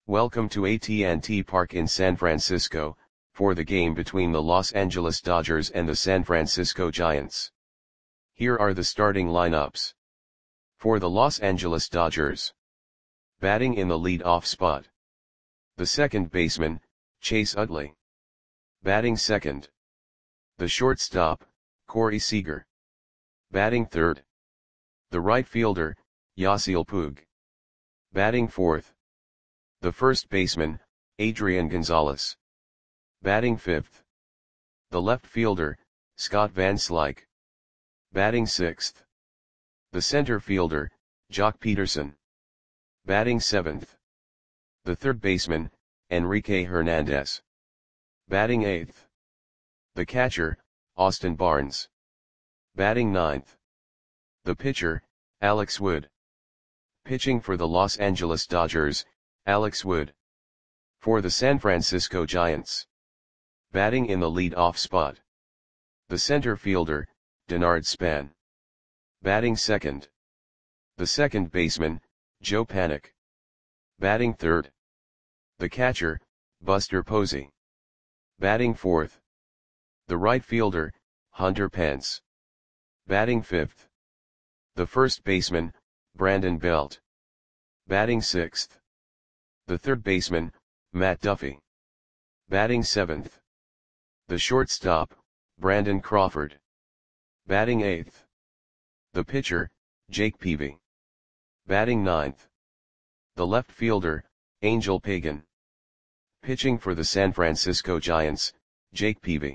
Welcome to AT&T Park in San Francisco, for the game between the Los Angeles Dodgers and the San Francisco Giants. Here are the starting lineups. For the Los Angeles Dodgers. Batting in the lead-off spot. The second baseman, Chase Utley. Batting second. The shortstop, Corey Seager. Batting third. The right fielder, Yasiel Puig. Batting fourth. The first baseman, Adrian Gonzalez. Batting fifth. The left fielder, Scott Van Slyke. Batting sixth. The center fielder, Joc Pederson. Batting seventh. The third baseman, Enrique Hernandez. Batting eighth. The catcher, Austin Barnes. Batting ninth. The pitcher, Alex Wood. Pitching for the Los Angeles Dodgers, Alex Wood. For the San Francisco Giants. Batting in the lead-off spot. The center fielder, Denard Span. Batting second. The second baseman, Joe Panik. Batting third. The catcher, Buster Posey. Batting fourth. The right fielder, Hunter Pence. Batting fifth. The first baseman, Brandon Belt. Batting sixth. The third baseman, Matt Duffy. Batting seventh. The shortstop, Brandon Crawford. Batting eighth. The pitcher, Jake Peavy. Batting ninth. The left fielder, Angel Pagan. Pitching for the San Francisco Giants, Jake Peavy.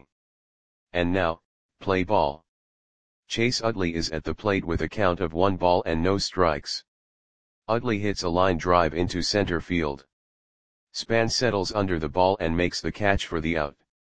And now, play ball. Chase Utley is at the plate with a count of 1 ball and no strikes. Utley hits a line drive into center field. Span settles under the ball and makes the catch for the out.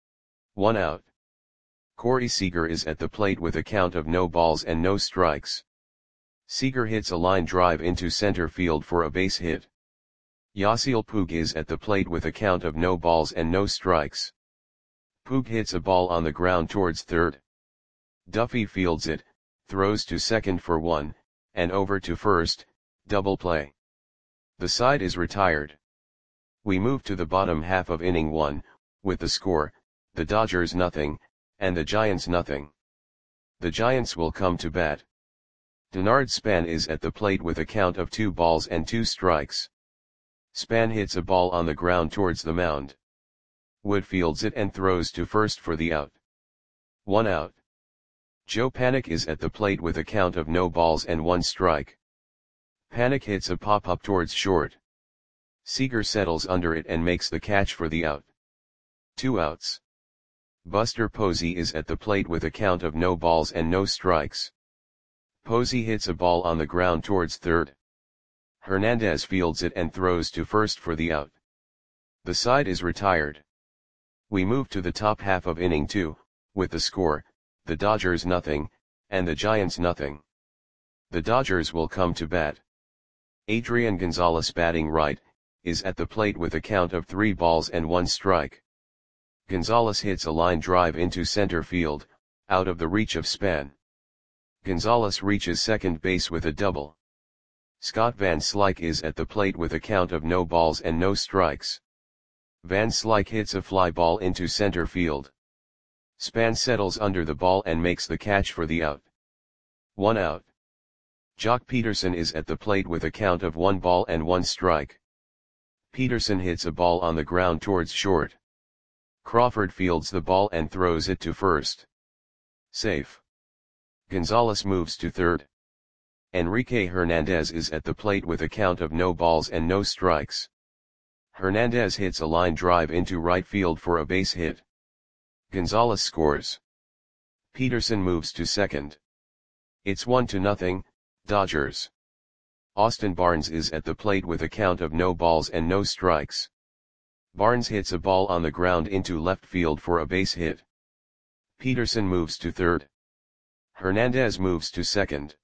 1 out. Corey Seager is at the plate with a count of no balls and no strikes. Seager hits a line drive into center field for a base hit. Yasiel Puig is at the plate with a count of no balls and no strikes. Puig hits a ball on the ground towards third. Duffy fields it, throws to second for 1, and over to first, double play. The side is retired. We move to the bottom half of inning 1, with the score, the Dodgers nothing, and the Giants nothing. The Giants will come to bat. Denard Span is at the plate with a count of 2 balls and 2 strikes. Span hits a ball on the ground towards the mound. Wood fields it and throws to first for the out. 1 out. Joe Panik is at the plate with a count of no balls and 1 strike. Panik hits a pop-up towards short. Seager settles under it and makes the catch for the out. 2 outs. Buster Posey is at the plate with a count of no balls and no strikes. Posey hits a ball on the ground towards third. Hernandez fields it and throws to first for the out. The side is retired. We move to the top half of inning 2, with the score, the Dodgers nothing, and the Giants nothing. The Dodgers will come to bat. Adrian Gonzalez batting right, is at the plate with a count of 3 balls and 1 strike. Gonzalez hits a line drive into center field, out of the reach of Span. Gonzalez reaches second base with a double. Scott Van Slyke is at the plate with a count of no balls and no strikes. Van Slyke hits a fly ball into center field. Span settles under the ball and makes the catch for the out. 1 out. Joc Pederson is at the plate with a count of 1 ball and 1 strike. Pederson hits a ball on the ground towards short. Crawford fields the ball and throws it to first. Safe. Gonzalez moves to third. Enrique Hernandez is at the plate with a count of no balls and no strikes. Hernandez hits a line drive into right field for a base hit. Gonzalez scores. Pederson moves to second. It's 1-0, Dodgers. Austin Barnes is at the plate with a count of no balls and no strikes. Barnes hits a ball on the ground into left field for a base hit. Pederson moves to third. Hernandez moves to second.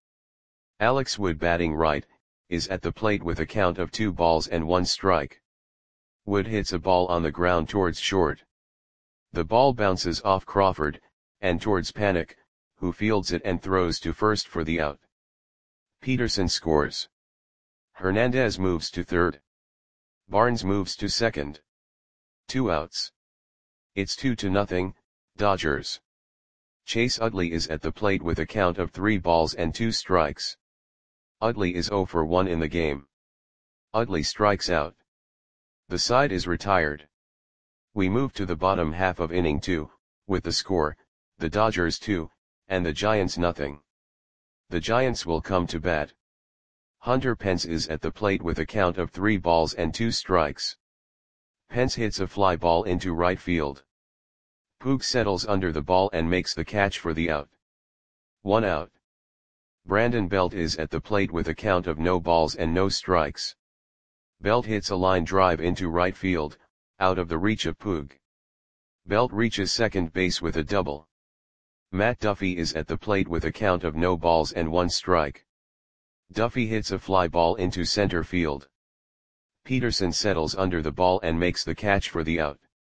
Alex Wood batting right, is at the plate with a count of 2 balls and 1 strike. Wood hits a ball on the ground towards short. The ball bounces off Crawford, and towards Panik, who fields it and throws to first for the out. Pederson scores. Hernandez moves to third. Barnes moves to second. 2 outs. It's 2-0, Dodgers. Chase Utley is at the plate with a count of 3 balls and 2 strikes. Utley is 0 for 1 in the game. Utley strikes out. The side is retired. We move to the bottom half of inning 2, with the score, the Dodgers 2, and the Giants nothing. The Giants will come to bat. Hunter Pence is at the plate with a count of 3 balls and 2 strikes. Pence hits a fly ball into right field. Puig settles under the ball and makes the catch for the out. 1 out. Brandon Belt is at the plate with a count of no balls and no strikes. Belt hits a line drive into right field, out of the reach of Puig. Belt reaches second base with a double. Matt Duffy is at the plate with a count of no balls and 1 strike. Duffy hits a fly ball into center field. Peterson settles under the ball and makes the catch for the out.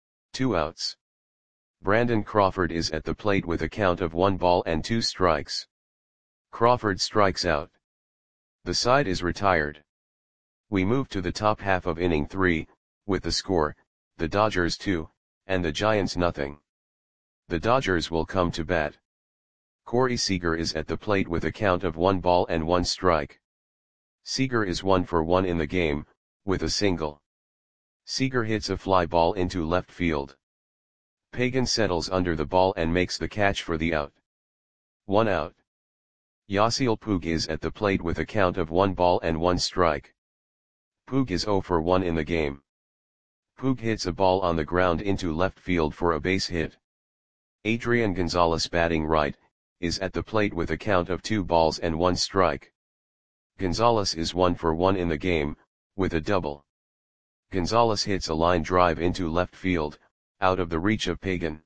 2 outs. Brandon Crawford is at the plate with a count of 1 ball and 2 strikes. Crawford strikes out. The side is retired. We move to the top half of inning 3, with the score, the Dodgers 2, and the Giants nothing. The Dodgers will come to bat. Corey Seager is at the plate with a count of 1 ball and 1 strike. Seager is 1 for 1 in the game, with a single. Seager hits a fly ball into left field. Pagan settles under the ball and makes the catch for the out. 1 out. Yasiel Puig is at the plate with a count of 1 ball and 1 strike. Puig is 0 for 1 in the game. Puig hits a ball on the ground into left field for a base hit. Adrian Gonzalez, batting right, is at the plate with a count of 2 balls and 1 strike. Gonzalez is 1 for 1 in the game, with a double. Gonzalez hits a line drive into left field, out of the reach of Pagan.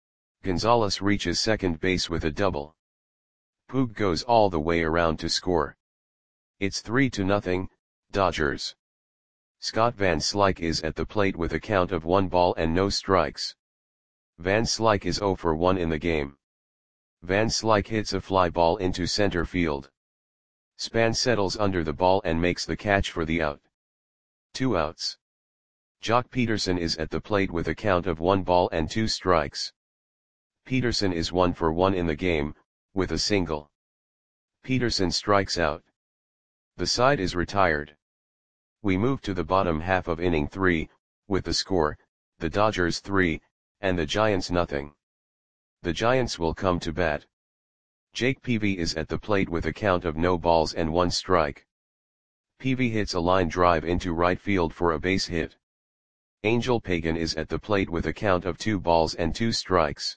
Gonzalez reaches second base with a double. Puig goes all the way around to score. It's 3-0, Dodgers. Scott Van Slyke is at the plate with a count of 1 ball and no strikes. Van Slyke is 0 for 1 in the game. Van Slyke hits a fly ball into center field. Span settles under the ball and makes the catch for the out. 2 outs. Jock Peterson is at the plate with a count of 1 ball and 2 strikes. Peterson is 1 for 1 in the game, with a single. Peterson strikes out. The side is retired. We move to the bottom half of inning 3, with the score, the Dodgers 3, and the Giants nothing. The Giants will come to bat. Jake Peavy is at the plate with a count of no balls and 1 strike. Peavy hits a line drive into right field for a base hit. Angel Pagan is at the plate with a count of 2 balls and 2 strikes.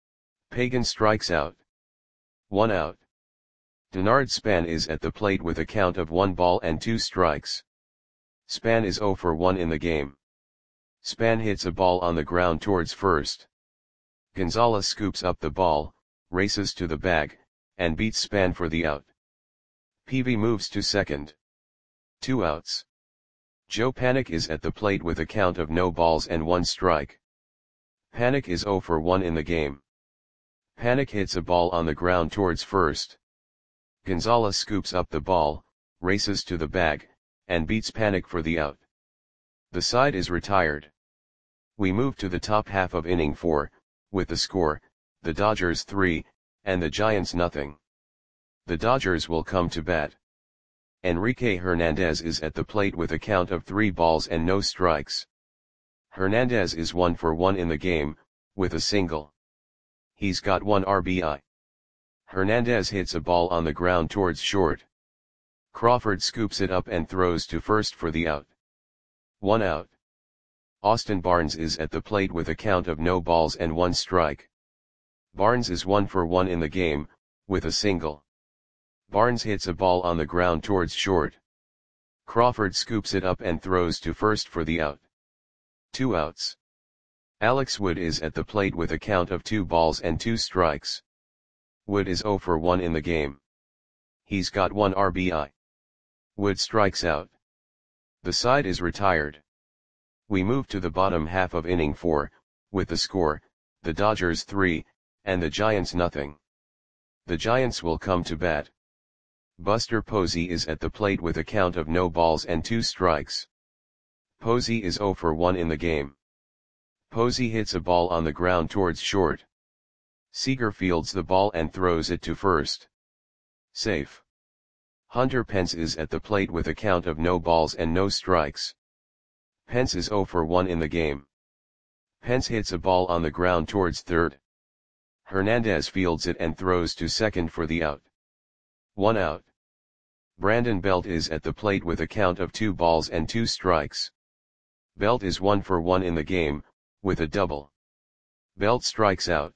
Pagan strikes out. 1 out. Denard Span is at the plate with a count of 1 ball and 2 strikes. Span is 0 for 1 in the game. Span hits a ball on the ground towards first. Gonzalez scoops up the ball, races to the bag, and beats Span for the out. Peavy moves to second. 2 outs. Joe Panik is at the plate with a count of no balls and 1 strike. Panik is 0 for 1 in the game. Panik hits a ball on the ground towards first. Gonzalez scoops up the ball, races to the bag, and beats Panik for the out. The side is retired. We move to the top half of inning 4, with the score, the Dodgers 3, and the Giants nothing. The Dodgers will come to bat. Enrique Hernandez is at the plate with a count of 3 balls and no strikes. Hernandez is 1 for 1 in the game, with a single. He's got 1 RBI. Hernandez hits a ball on the ground towards short. Crawford scoops it up and throws to first for the out. 1 out. Austin Barnes is at the plate with a count of no balls and 1 strike. Barnes is 1 for 1 in the game, with a single. Barnes hits a ball on the ground towards short. Crawford scoops it up and throws to first for the out. 2 outs. Alex Wood is at the plate with a count of 2 balls and 2 strikes. Wood is 0 for 1 in the game. He's got 1 RBI. Wood strikes out. The side is retired. We move to the bottom half of inning 4, with the score, the Dodgers 3, and the Giants nothing. The Giants will come to bat. Buster Posey is at the plate with a count of no balls and 2 strikes. Posey is 0 for 1 in the game. Posey hits a ball on the ground towards short. Seager fields the ball and throws it to first. Safe. Hunter Pence is at the plate with a count of no balls and no strikes. Pence is 0 for 1 in the game. Pence hits a ball on the ground towards third. Hernandez fields it and throws to second for the out. 1 out. Brandon Belt is at the plate with a count of 2 balls and 2 strikes. Belt is 1 for 1 in the game, with a double. Belt strikes out.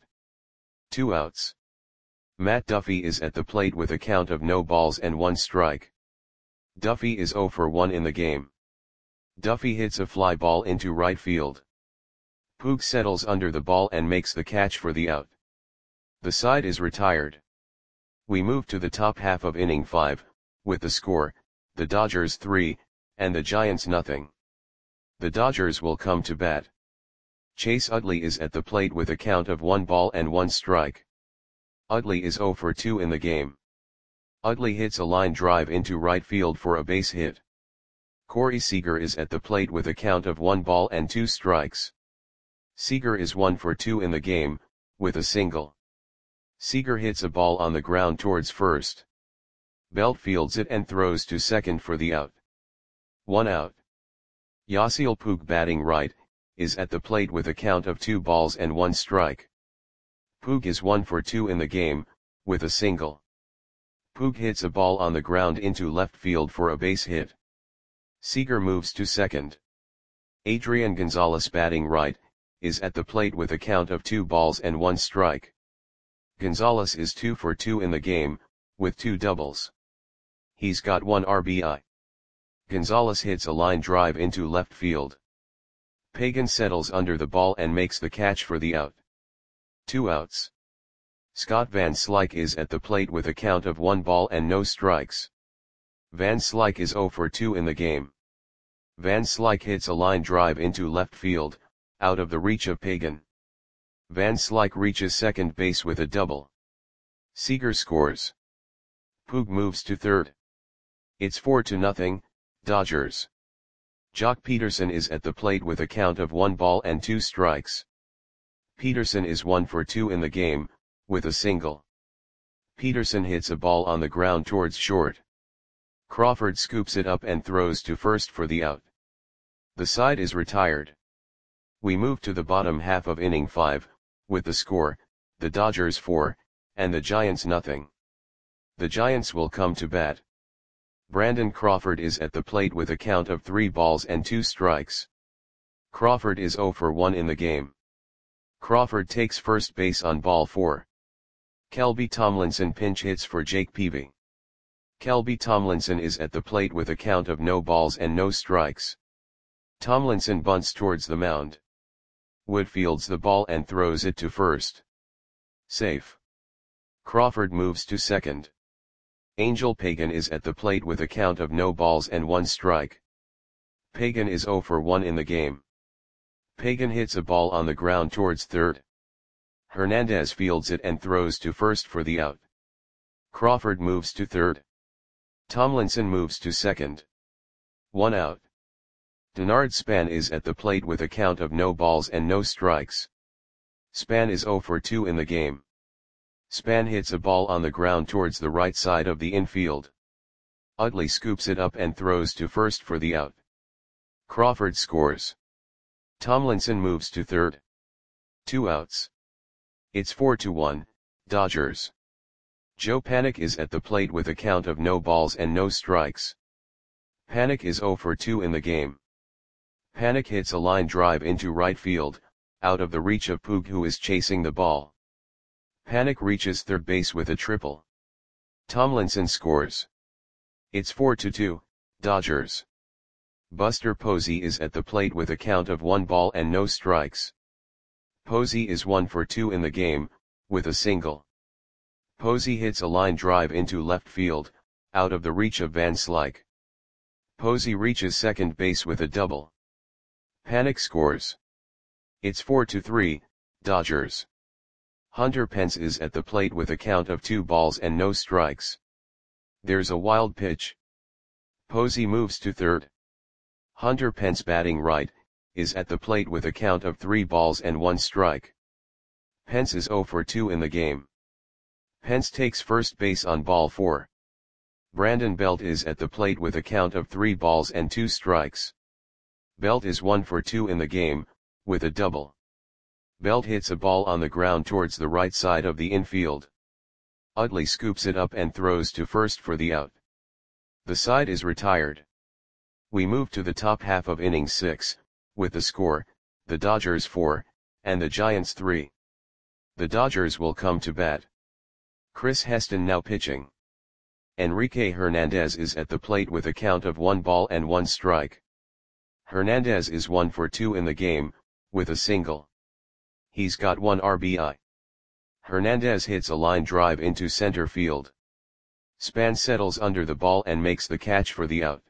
2 outs. Matt Duffy is at the plate with a count of no balls and 1 strike. Duffy is 0 for 1 in the game. Duffy hits a fly ball into right field. Puig settles under the ball and makes the catch for the out. The side is retired. We move to the top half of inning 5, with the score, the Dodgers 3, and the Giants nothing. The Dodgers will come to bat. Chase Utley is at the plate with a count of 1 ball and 1 strike. Utley is 0 for 2 in the game. Utley hits a line drive into right field for a base hit. Corey Seager is at the plate with a count of 1 ball and 2 strikes. Seager is 1 for 2 in the game, with a single. Seager hits a ball on the ground towards first. Belt fields it and throws to second for the out. 1 out. Yasiel Puig, batting right, is at the plate with a count of 2 balls and 1 strike. Puig is 1 for 2 in the game, with a single. Puig hits a ball on the ground into left field for a base hit. Seager moves to second. Adrian Gonzalez, batting right, is at the plate with a count of 2 balls and 1 strike. Gonzalez is 2 for 2 in the game, with 2 doubles. He's got 1 RBI. Gonzalez hits a line drive into left field. Pagan settles under the ball and makes the catch for the out. 2 outs. Scott Van Slyke is at the plate with a count of 1 ball and no strikes. Van Slyke is 0 for 2 in the game. Van Slyke hits a line drive into left field, out of the reach of Pagan. Van Slyke reaches second base with a double. Seager scores. Puig moves to third. It's 4-0, Dodgers. Jock Peterson is at the plate with a count of 1 ball and 2 strikes. Peterson is 1 for 2 in the game, with a single. Peterson hits a ball on the ground towards short. Crawford scoops it up and throws to first for the out. The side is retired. We move to the bottom half of inning 5, with the score, the Dodgers 4, and the Giants nothing. The Giants will come to bat. Brandon Crawford is at the plate with a count of 3 balls and 2 strikes. Crawford is 0 for 1 in the game. Crawford takes first base on ball 4. Kelby Tomlinson pinch hits for Jake Peavy. Kelby Tomlinson is at the plate with a count of no balls and no strikes. Tomlinson bunts towards the mound. Wood fields the ball and throws it to first. Safe. Crawford moves to second. Angel Pagan is at the plate with a count of no balls and 1 strike. Pagan is 0 for 1 in the game. Pagan hits a ball on the ground towards third. Hernandez fields it and throws to first for the out. Crawford moves to third. Tomlinson moves to second. 1 out. Denard Span is at the plate with a count of no balls and no strikes. Span is 0 for 2 in the game. Span hits a ball on the ground towards the right side of the infield. Utley scoops it up and throws to first for the out. Crawford scores. Tomlinson moves to third. 2 outs. It's 4-1, Dodgers. Joe Panik is at the plate with a count of no balls and no strikes. Panik is 0 for 2 in the game. Panik hits a line drive into right field, out of the reach of Puig, who is chasing the ball. Panik reaches third base with a triple. Tomlinson scores. It's 4-2, Dodgers. Buster Posey is at the plate with a count of 1 ball and no strikes. Posey is 1 for 2 in the game, with a single. Posey hits a line drive into left field, out of the reach of Van Slyke. Posey reaches second base with a double. Panik scores. It's 4-3, Dodgers. Hunter Pence is at the plate with a count of 2 balls and no strikes. There's a wild pitch. Posey moves to third. Hunter Pence batting right, is at the plate with a count of 3 balls and 1 strike. Pence is 0 for 2 in the game. Pence takes first base on ball 4. Brandon Belt is at the plate with a count of 3 balls and 2 strikes. Belt is 1 for 2 in the game, with a double. Belt hits a ball on the ground towards the right side of the infield. Utley scoops it up and throws to first for the out. The side is retired. We move to the top half of inning 6, with the score, the Dodgers 4, and the Giants 3. The Dodgers will come to bat. Chris Heston now pitching. Enrique Hernandez is at the plate with a count of 1 ball and 1 strike. Hernandez is 1 for 2 in the game, with a single. He's got 1 RBI. Hernandez hits a line drive into center field. Span settles under the ball and makes the catch for the out.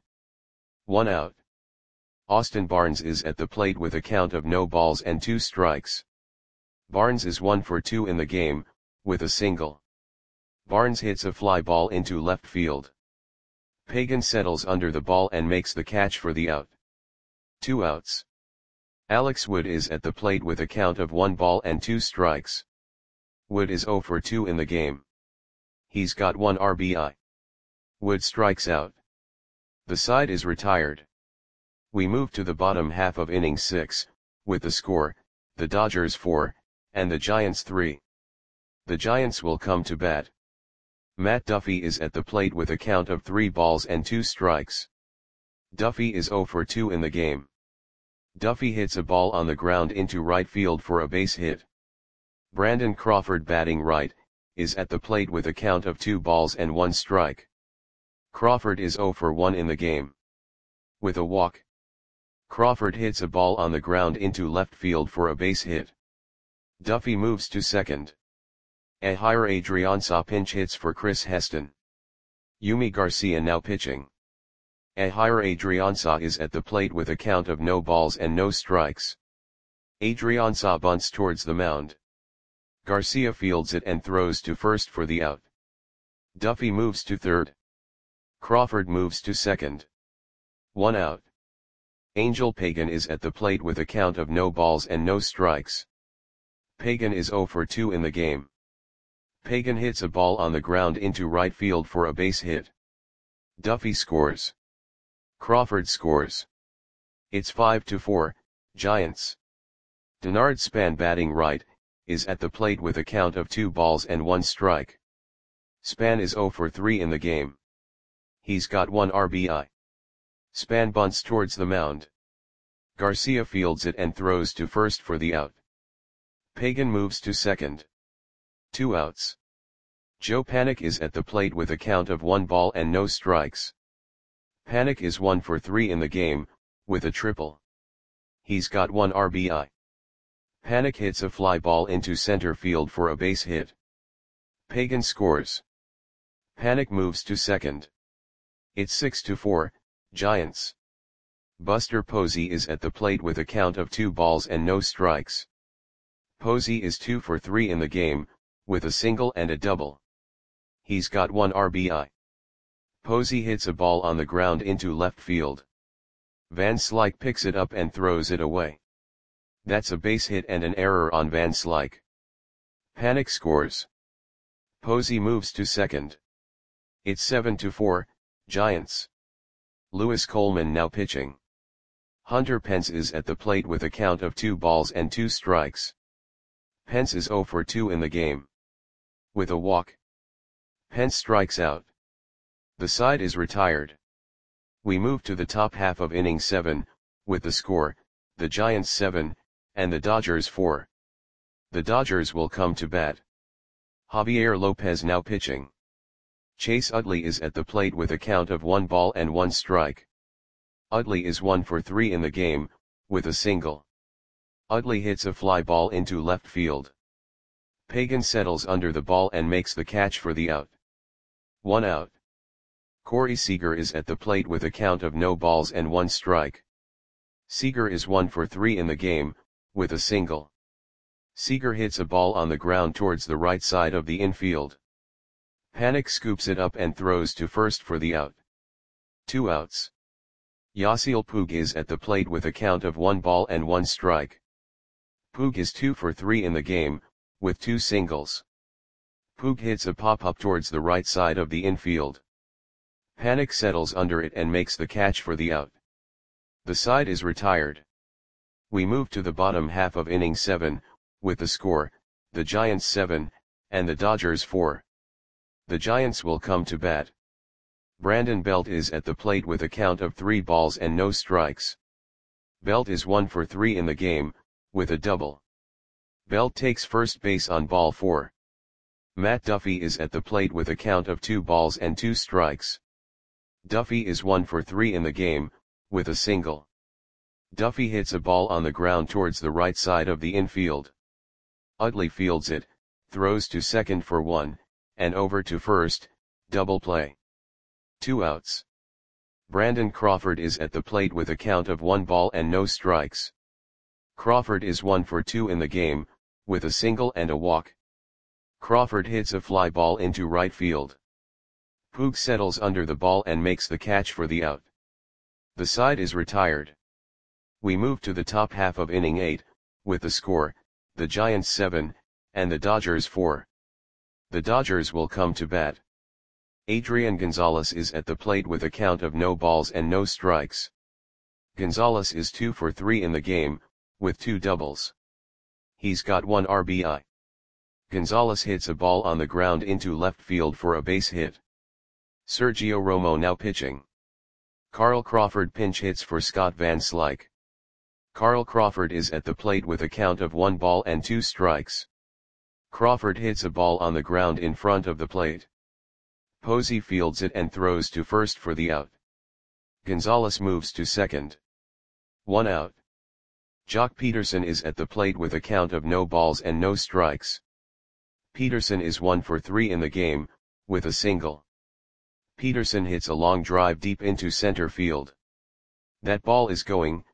1 out. Austin Barnes is at the plate with a count of no balls and 2 strikes. Barnes is 1 for 2 in the game, with a single. Barnes hits a fly ball into left field. Pagan settles under the ball and makes the catch for the out. 2 outs. Alex Wood is at the plate with a count of 1 ball and 2 strikes. Wood is 0 for 2 in the game. He's got 1 RBI. Wood strikes out. The side is retired. We move to the bottom half of inning 6, with the score, the Dodgers 4, and the Giants 3. The Giants will come to bat. Matt Duffy is at the plate with a count of 3 balls and 2 strikes. Duffy is 0 for 2 in the game. Duffy hits a ball on the ground into right field for a base hit. Brandon Crawford batting right, is at the plate with a count of 2 balls and 1 strike. Crawford is 0 for 1 in the game. With a walk. Crawford hits a ball on the ground into left field for a base hit. Duffy moves to second. Ehire Adrianza pinch hits for Chris Heston. Yumi Garcia now pitching. Ehire Adrianza is at the plate with a count of no balls and no strikes. Adrianza bunts towards the mound. Garcia fields it and throws to first for the out. Duffy moves to third. Crawford moves to second. 1 out. Angel Pagan is at the plate with a count of no balls and no strikes. Pagan is 0 for 2 in the game. Pagan hits a ball on the ground into right field for a base hit. Duffy scores. Crawford scores. It's 5-4, Giants. Denard Span batting right, is at the plate with a count of 2 balls and 1 strike. Span is 0 for 3 in the game. He's got 1 RBI. Span bunts towards the mound. Garcia fields it and throws to first for the out. Pagan moves to second. 2 outs. Joe Panik is at the plate with a count of 1 ball and no strikes. Panik is 1 for 3 in the game, with a triple. He's got 1 RBI. Panik hits a fly ball into center field for a base hit. Pagan scores. Panik moves to second. It's 6-4, Giants. Buster Posey is at the plate with a count of 2 balls and no strikes. Posey is 2 for 3 in the game, with a single and a double. He's got 1 RBI. Posey hits a ball on the ground into left field. Van Slyke picks it up and throws it away. That's a base hit and an error on Van Slyke. Panik scores. Posey moves to second. It's 7-4, Giants. Lewis Coleman now pitching. Hunter Pence is at the plate with a count of 2 balls and 2 strikes. Pence is 0 for 2 in the game. With a walk. Pence strikes out. The side is retired. We move to the top half of inning 7, with the score, the Giants 7, and the Dodgers 4. The Dodgers will come to bat. Javier Lopez now pitching. Chase Utley is at the plate with a count of 1 ball and 1 strike. Utley is 1 for 3 in the game, with a single. Utley hits a fly ball into left field. Pagan settles under the ball and makes the catch for the out. 1 out. Corey Seager is at the plate with a count of no balls and 1 strike. Seager is 1 for 3 in the game, with a single. Seager hits a ball on the ground towards the right side of the infield. Panik scoops it up and throws to first for the out. 2 outs. Yasiel Puig is at the plate with a count of 1 ball and 1 strike. Puig is 2 for 3 in the game, with 2 singles. Puig hits a pop-up towards the right side of the infield. Panik settles under it and makes the catch for the out. The side is retired. We move to the bottom half of inning 7, with the score, the Giants 7, and the Dodgers 4. The Giants will come to bat. Brandon Belt is at the plate with a count of 3 balls and no strikes. Belt is 1 for 3 in the game, with a double. Belt takes first base on ball 4. Matt Duffy is at the plate with a count of 2 balls and 2 strikes. Duffy is 1 for 3 in the game, with a single. Duffy hits a ball on the ground towards the right side of the infield. Utley fields it, throws to second for 1, and over to first, double play. 2 outs. Brandon Crawford is at the plate with a count of 1 ball and no strikes. Crawford is 1 for 2 in the game, with a single and a walk. Crawford hits a fly ball into right field. Puig settles under the ball and makes the catch for the out. The side is retired. We move to the top half of inning 8, with the score, the Giants 7, and the Dodgers 4. The Dodgers will come to bat. Adrian Gonzalez is at the plate with a count of no balls and no strikes. Gonzalez is 2 for 3 in the game, with 2 doubles. He's got 1 RBI. Gonzalez hits a ball on the ground into left field for a base hit. Sergio Romo now pitching. Carl Crawford pinch hits for Scott Van Slyke. Carl Crawford is at the plate with a count of 1 ball and 2 strikes. Crawford hits a ball on the ground in front of the plate. Posey fields it and throws to first for the out. Gonzalez moves to second. 1 out. Jock Peterson is at the plate with a count of no balls and no strikes. Peterson is 1 for 3 in the game, with a single. Peterson hits a long drive deep into center field. That ball is going,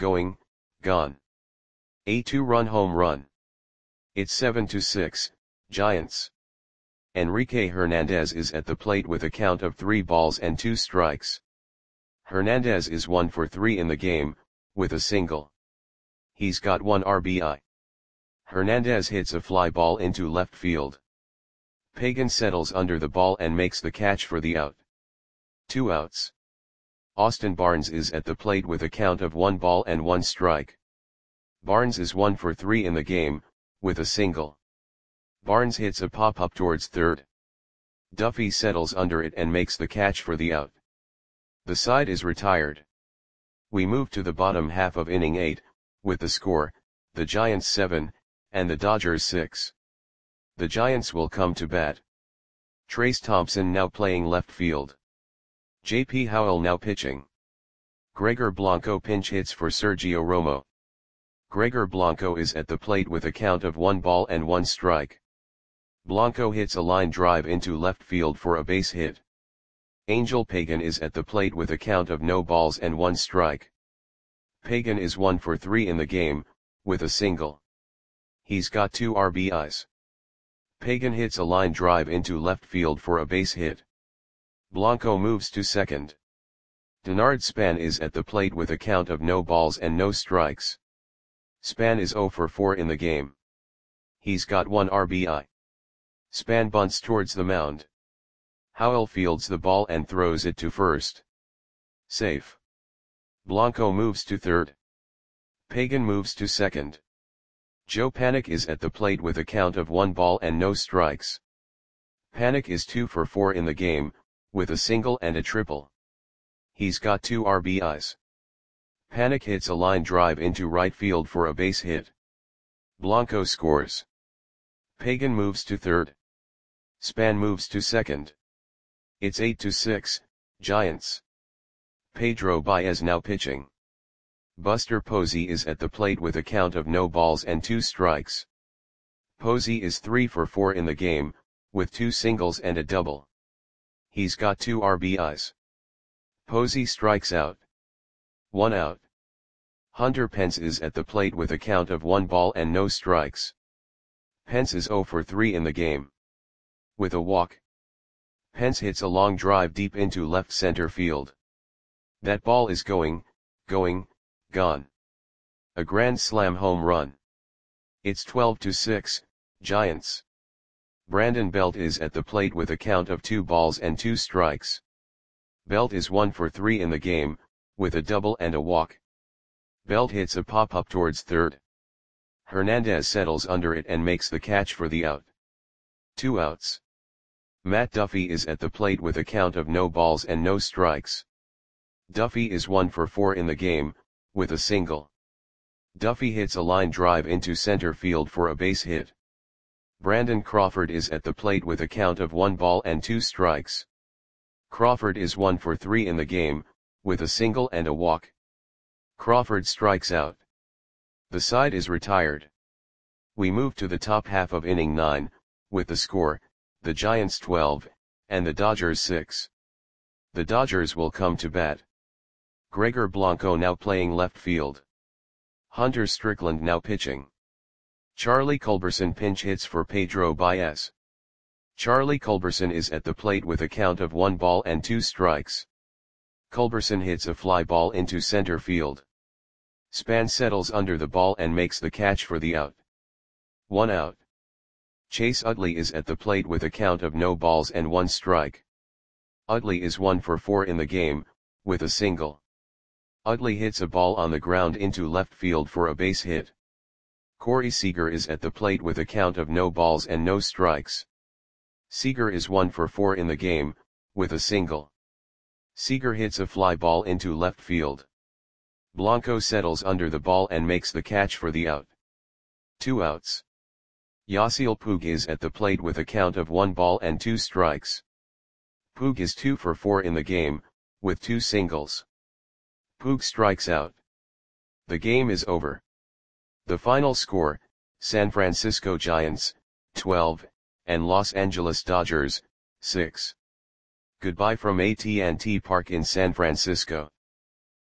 gone. A 2-run home run. It's 7-6, Giants. Enrique Hernandez is at the plate with a count of 3 balls and 2 strikes. Hernandez is 1 for 3 in the game, with a single. He's got 1 RBI. Hernandez hits a fly ball into left field. Pagan settles under the ball and makes the catch for the out. 2 outs. Austin Barnes is at the plate with a count of 1 ball and 1 strike. Barnes is 1 for 3 in the game, with a single. Barnes hits a pop-up towards third. Duffy settles under it and makes the catch for the out. The side is retired. We move to the bottom half of inning 8, with the score, the Giants 7, and the Dodgers 6. The Giants will come to bat. Trace Thompson now playing left field. J.P. Howell now pitching. Gregor Blanco pinch hits for Sergio Romo. Gregor Blanco is at the plate with a count of 1 ball and 1 strike. Blanco hits a line drive into left field for a base hit. Angel Pagan is at the plate with a count of no balls and 1 strike. Pagan is 1 for 3 in the game, with a single. He's got 2 RBIs. Pagan hits a line drive into left field for a base hit. Blanco moves to second. Denard Span is at the plate with a count of no balls and no strikes. Span is 0 for 4 in the game. He's got 1 RBI. Span bunts towards the mound. Howell fields the ball and throws it to first. Safe. Blanco moves to third. Pagan moves to second. Joe Panik is at the plate with a count of 1 ball and no strikes. Panik is 2 for 4 in the game, with a single and a triple. He's got 2 RBIs. Panik hits a line drive into right field for a base hit. Blanco scores. Pagan moves to third. Span moves to second. It's 8-6, Giants. Pedro Baez now pitching. Buster Posey is at the plate with a count of no balls and 2 strikes. Posey is 3 for 4 in the game, with 2 singles and a double. He's got 2 RBIs. Posey strikes out. 1 out. Hunter Pence is at the plate with a count of 1 ball and no strikes. Pence is 0 for 3 in the game. With a walk. Pence hits a long drive deep into left center field. That ball is going, gone. A grand slam home run. It's 12-6, Giants. Brandon Belt is at the plate with a count of 2 balls and 2 strikes. Belt is 1 for 3 in the game, with a double and a walk. Belt hits a pop-up towards third. Hernandez settles under it and makes the catch for the out. 2 outs. Matt Duffy is at the plate with a count of no balls and no strikes. Duffy is 1 for 4 in the game, with a single. Duffy hits a line drive into center field for a base hit. Brandon Crawford is at the plate with a count of 1 ball and 2 strikes. Crawford is 1 for 3 in the game, with a single and a walk. Crawford strikes out. The side is retired. We move to the top half of inning 9, with the score, the Giants 12, and the Dodgers 6. The Dodgers will come to bat. Gregor Blanco now playing left field. Hunter Strickland now pitching. Charlie Culberson pinch hits for Pedro Baez. Charlie Culberson is at the plate with a count of 1 ball and 2 strikes. Culberson hits a fly ball into center field. Span settles under the ball and makes the catch for the out. 1 out. Chase Utley is at the plate with a count of no balls and 1 strike. Utley is 1 for 4 in the game, with a single. Utley hits a ball on the ground into left field for a base hit. Corey Seager is at the plate with a count of no balls and no strikes. Seager is 1 for 4 in the game, with a single. Seager hits a fly ball into left field. Blanco settles under the ball and makes the catch for the out. 2 outs. Yasiel Puig is at the plate with a count of 1 ball and 2 strikes. Puig is 2 for 4 in the game, with 2 singles. Puig strikes out. The game is over. The final score, San Francisco Giants, 12, and Los Angeles Dodgers, 6. Goodbye from AT&T Park in San Francisco.